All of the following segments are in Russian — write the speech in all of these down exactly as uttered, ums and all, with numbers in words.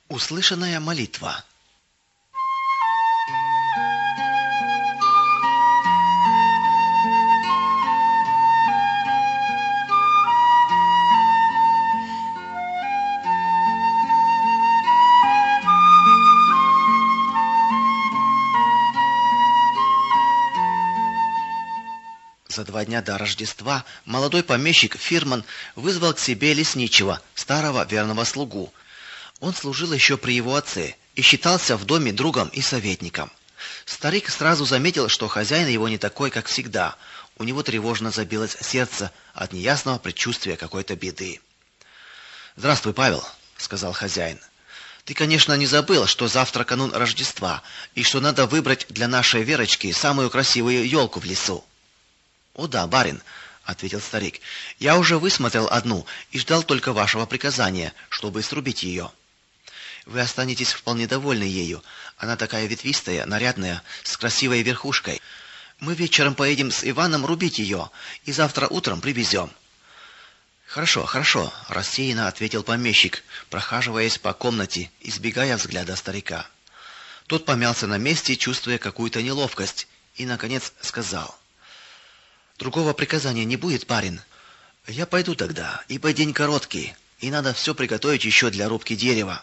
Услышанная молитва. За два дня до Рождества молодой помещик Фирман вызвал к себе лесничего, старого верного слугу. Он служил еще при его отце и считался в доме другом и советником. Старик сразу заметил, что хозяин его не такой, как всегда. У него тревожно забилось сердце от неясного предчувствия какой-то беды. «Здравствуй, Павел», — сказал хозяин. «Ты, конечно, не забыл, что завтра канун Рождества, и что надо выбрать для нашей Верочки самую красивую елку в лесу». «О да, барин», — ответил старик, — «я уже высмотрел одну и ждал только вашего приказания, чтобы срубить ее». «Вы останетесь вполне довольны ею. Она такая ветвистая, нарядная, с красивой верхушкой. Мы вечером поедем с Иваном рубить ее и завтра утром привезем». «Хорошо, хорошо», — рассеянно ответил помещик, прохаживаясь по комнате, избегая взгляда старика. Тот помялся на месте, чувствуя какую-то неловкость, и, наконец, сказал: «Другого приказания не будет, барин. Я пойду тогда, ибо день короткий, и надо все приготовить еще для рубки дерева».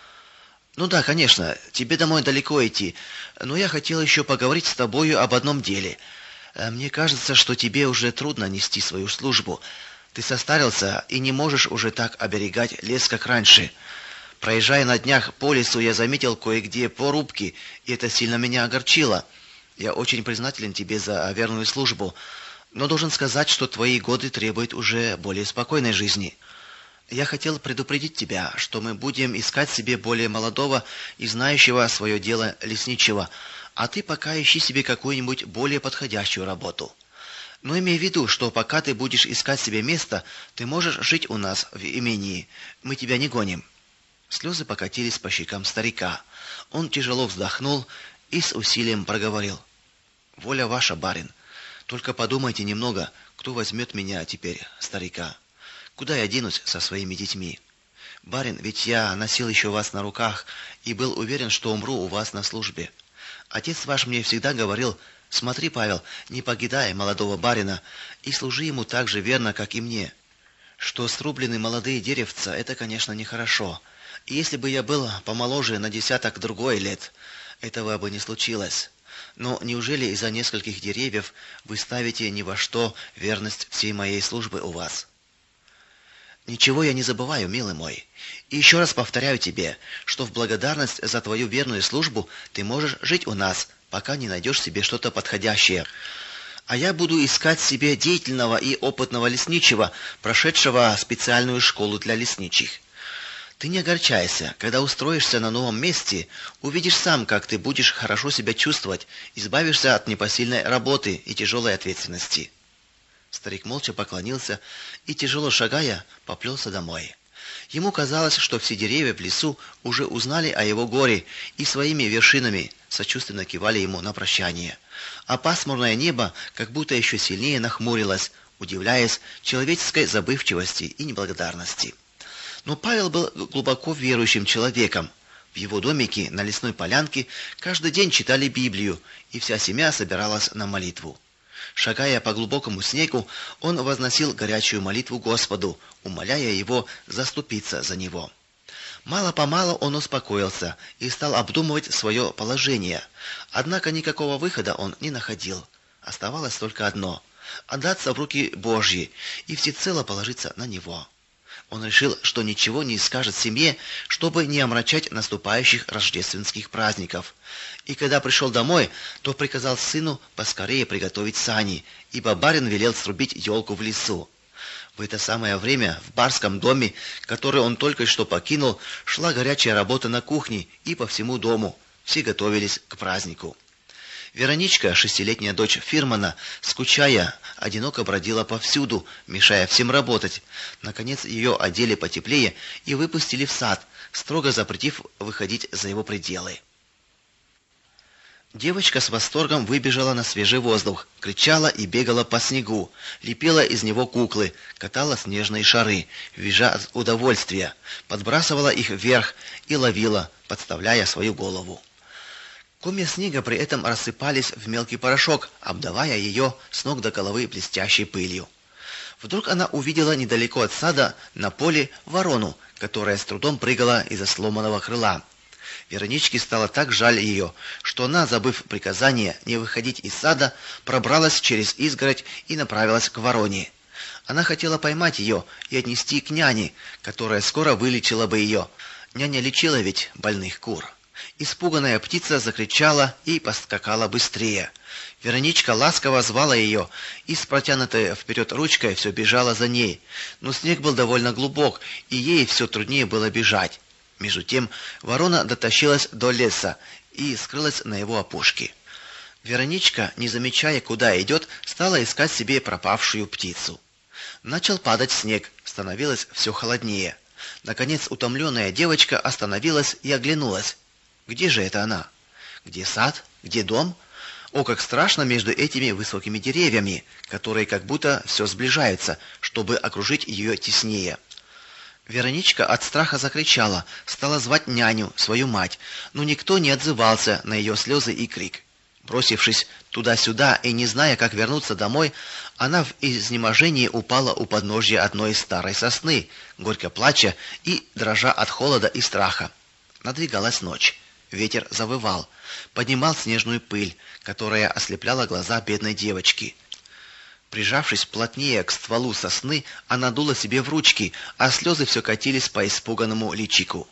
«Ну да, конечно, тебе домой далеко идти, но я хотел еще поговорить с тобою об одном деле. Мне кажется, что тебе уже трудно нести свою службу. Ты состарился и не можешь уже так оберегать лес, как раньше. Проезжая на днях по лесу, я заметил кое-где порубки, и это сильно меня огорчило. Я очень признателен тебе за верную службу, но должен сказать, что твои годы требуют уже более спокойной жизни. Я хотел предупредить тебя, что мы будем искать себе более молодого и знающего свое дело лесничего, а ты пока ищи себе какую-нибудь более подходящую работу. Но имей в виду, что пока ты будешь искать себе место, ты можешь жить у нас в имении. Мы тебя не гоним». Слезы покатились по щекам старика. Он тяжело вздохнул и с усилием проговорил: «Воля ваша, барин. Только подумайте немного, кто возьмет меня теперь, старика. Куда я денусь со своими детьми? Барин, ведь я носил еще вас на руках и был уверен, что умру у вас на службе. Отец ваш мне всегда говорил: смотри, Павел, не покидай молодого барина и служи ему так же верно, как и мне. Что срублены молодые деревца, это, конечно, нехорошо. И если бы я был помоложе на десяток другой лет, этого бы не случилось. Но неужели из-за нескольких деревьев вы ставите ни во что верность всей моей службы у вас?» «Ничего я не забываю, милый мой. И еще раз повторяю тебе, что в благодарность за твою верную службу ты можешь жить у нас, пока не найдешь себе что-то подходящее. А я буду искать себе деятельного и опытного лесничего, прошедшего специальную школу для лесничих. Ты не огорчайся, когда устроишься на новом месте, увидишь сам, как ты будешь хорошо себя чувствовать, избавишься от непосильной работы и тяжелой ответственности». Старик молча поклонился и, тяжело шагая, поплелся домой. Ему казалось, что все деревья в лесу уже узнали о его горе и своими вершинами сочувственно кивали ему на прощание. А пасмурное небо как будто еще сильнее нахмурилось, удивляясь человеческой забывчивости и неблагодарности. Но Павел был глубоко верующим человеком. В его домике на лесной полянке каждый день читали Библию, и вся семья собиралась на молитву. Шагая по глубокому снегу, он возносил горячую молитву Господу, умоляя его заступиться за него. Мало-помалу он успокоился и стал обдумывать свое положение. Однако никакого выхода он не находил. Оставалось только одно — отдаться в руки Божьи и всецело положиться на Него. Он решил, что ничего не скажет семье, чтобы не омрачать наступающих рождественских праздников. И когда пришел домой, то приказал сыну поскорее приготовить сани, ибо барин велел срубить елку в лесу. В это самое время в барском доме, который он только что покинул, шла горячая работа на кухне и по всему дому. Все готовились к празднику. Вероничка, шестилетняя дочь Фирмана, скучая, одиноко бродила повсюду, мешая всем работать. Наконец ее одели потеплее и выпустили в сад, строго запретив выходить за его пределы. Девочка с восторгом выбежала на свежий воздух, кричала и бегала по снегу, лепила из него куклы, катала снежные шары, визжа от удовольствия, подбрасывала их вверх и ловила, подставляя свою голову. Комья снега при этом рассыпались в мелкий порошок, обдавая ее с ног до головы блестящей пылью. Вдруг она увидела недалеко от сада на поле ворону, которая с трудом прыгала из-за сломанного крыла. Вероничке стало так жаль ее, что она, забыв приказание не выходить из сада, пробралась через изгородь и направилась к вороне. Она хотела поймать ее и отнести к няне, которая скоро вылечила бы ее. Няня лечила ведь больных кур. Испуганная птица закричала и поскакала быстрее. Вероничка ласково звала ее и с протянутой вперед ручкой все бежала за ней. Но снег был довольно глубок, и ей все труднее было бежать. Между тем ворона дотащилась до леса и скрылась на его опушке. Вероничка, не замечая, куда идет, стала искать себе пропавшую птицу. Начал падать снег, становилось все холоднее. Наконец утомленная девочка остановилась и оглянулась. Где же это она? Где сад? Где дом? О, как страшно между этими высокими деревьями, которые как будто все сближаются, чтобы окружить ее теснее. Вероничка от страха закричала, стала звать няню, свою мать, но никто не отзывался на ее слезы и крик. Бросившись туда-сюда и не зная, как вернуться домой, она в изнеможении упала у подножья одной старой сосны, горько плача и дрожа от холода и страха. Надвигалась ночь. Ветер завывал, поднимал снежную пыль, которая ослепляла глаза бедной девочки. Прижавшись плотнее к стволу сосны, она дула себе в ручки, а слезы все катились по испуганному личику.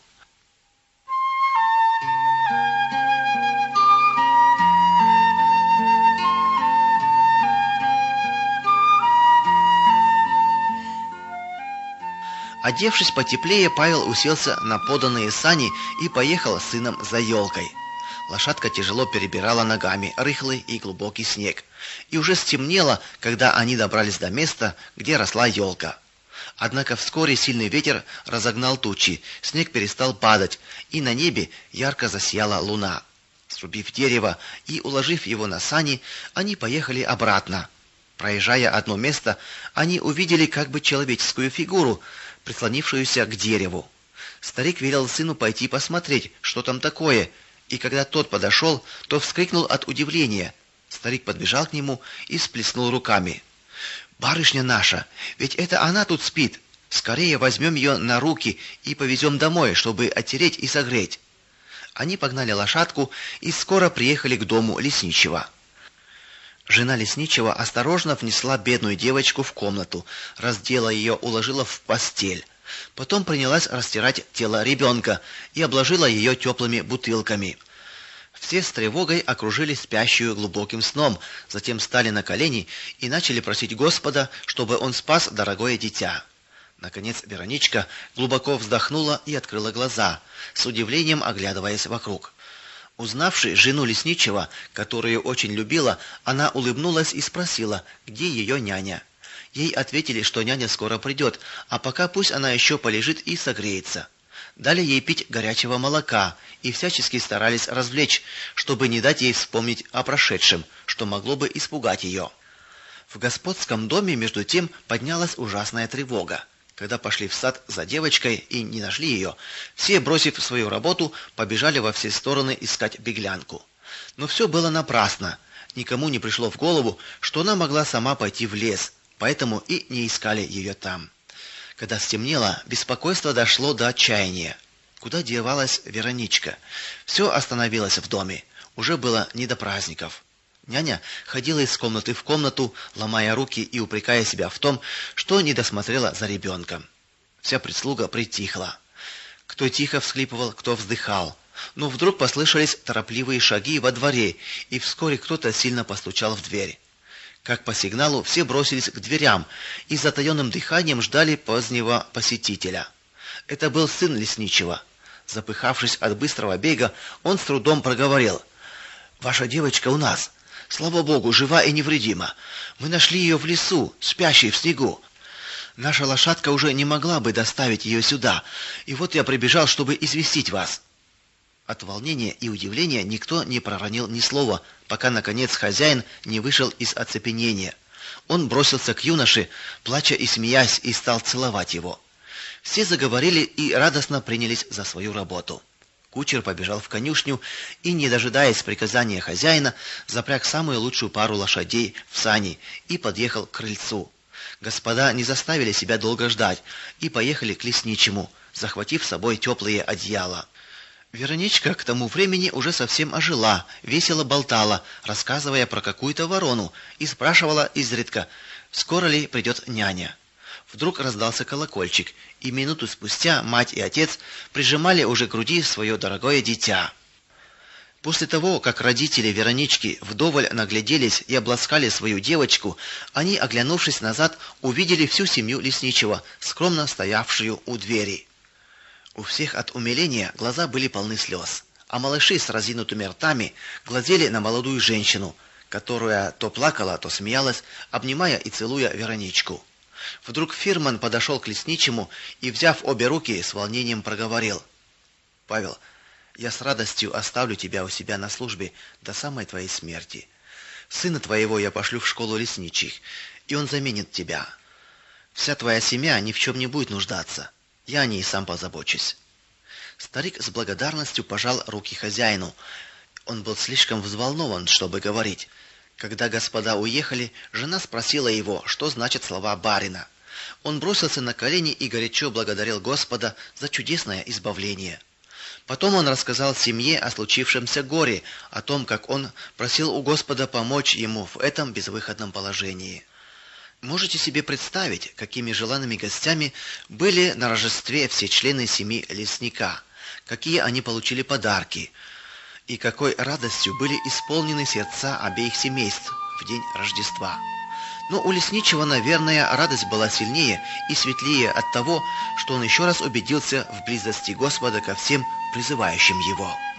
Одевшись потеплее, Павел уселся на поданные сани и поехал с сыном за елкой. Лошадка тяжело перебирала ногами рыхлый и глубокий снег. И уже стемнело, когда они добрались до места, где росла елка. Однако вскоре сильный ветер разогнал тучи, снег перестал падать, и на небе ярко засияла луна. Срубив дерево и уложив его на сани, они поехали обратно. Проезжая одно место, они увидели как бы человеческую фигуру, прислонившуюся к дереву. Старик велел сыну пойти посмотреть, что там такое, и когда тот подошел, то вскрикнул от удивления. Старик подбежал к нему и всплеснул руками. «Барышня наша, ведь это она тут спит. Скорее возьмем ее на руки и повезем домой, чтобы оттереть и согреть». Они погнали лошадку и скоро приехали к дому лесничего. Жена лесничего осторожно внесла бедную девочку в комнату, раздела ее, уложила в постель. Потом принялась растирать тело ребенка и обложила ее теплыми бутылками. Все с тревогой окружили спящую глубоким сном, затем стали на колени и начали просить Господа, чтобы он спас дорогое дитя. Наконец Вероничка глубоко вздохнула и открыла глаза, с удивлением оглядываясь вокруг. Узнавши жену лесничего, которую очень любила, она улыбнулась и спросила, где ее няня. Ей ответили, что няня скоро придет, а пока пусть она еще полежит и согреется. Дали ей пить горячего молока и всячески старались развлечь, чтобы не дать ей вспомнить о прошедшем, что могло бы испугать ее. В господском доме между тем поднялась ужасная тревога. Когда пошли в сад за девочкой и не нашли ее, все, бросив свою работу, побежали во все стороны искать беглянку. Но все было напрасно. Никому не пришло в голову, что она могла сама пойти в лес, поэтому и не искали ее там. Когда стемнело, беспокойство дошло до отчаяния. Куда девалась Вероничка? Все остановилось в доме. Уже было не до праздников. Няня ходила из комнаты в комнату, ломая руки и упрекая себя в том, что не досмотрела за ребенком. Вся прислуга притихла. Кто тихо всхлипывал, кто вздыхал. Но вдруг послышались торопливые шаги во дворе, и вскоре кто-то сильно постучал в дверь. Как по сигналу, все бросились к дверям и с затаенным дыханием ждали позднего посетителя. Это был сын лесничего. Запыхавшись от быстрого бега, он с трудом проговорил: «Ваша девочка у нас. Слава Богу, жива и невредима. Мы нашли ее в лесу, спящей в снегу. Наша лошадка уже не могла бы доставить ее сюда, и вот я прибежал, чтобы известить вас». От волнения и удивления никто не проронил ни слова, пока, наконец, хозяин не вышел из оцепенения. Он бросился к юноше, плача и смеясь, и стал целовать его. Все заговорили и радостно принялись за свою работу. Кучер побежал в конюшню и, не дожидаясь приказания хозяина, запряг самую лучшую пару лошадей в сани и подъехал к крыльцу. Господа не заставили себя долго ждать и поехали к лесничему, захватив с собой теплые одеяла. Вероничка к тому времени уже совсем ожила, весело болтала, рассказывая про какую-то ворону, и спрашивала изредка, скоро ли придет няня. Вдруг раздался колокольчик, и минуту спустя мать и отец прижимали уже к груди свое дорогое дитя. После того, как родители Веронички вдоволь нагляделись и обласкали свою девочку, они, оглянувшись назад, увидели всю семью лесничего, скромно стоявшую у двери. У всех от умиления глаза были полны слез, а малыши с разинутыми ртами глазели на молодую женщину, которая то плакала, то смеялась, обнимая и целуя Вероничку. Вдруг Фирман подошел к лесничему и, взяв обе руки, с волнением проговорил: «Павел, я с радостью оставлю тебя у себя на службе до самой твоей смерти. Сына твоего я пошлю в школу лесничих, и он заменит тебя. Вся твоя семья ни в чем не будет нуждаться. Я о ней сам позабочусь». Старик с благодарностью пожал руки хозяину. Он был слишком взволнован, чтобы говорить. Когда господа уехали, жена спросила его, что значат слова барина. Он бросился на колени и горячо благодарил Господа за чудесное избавление. Потом он рассказал семье о случившемся горе, о том, как он просил у Господа помочь ему в этом безвыходном положении. Можете себе представить, какими желанными гостями были на Рождестве все члены семьи лесника, какие они получили подарки, и какой радостью были исполнены сердца обеих семейств в день Рождества. Но у лесничего, наверное, радость была сильнее и светлее от того, что он еще раз убедился в близости Господа ко всем призывающим его.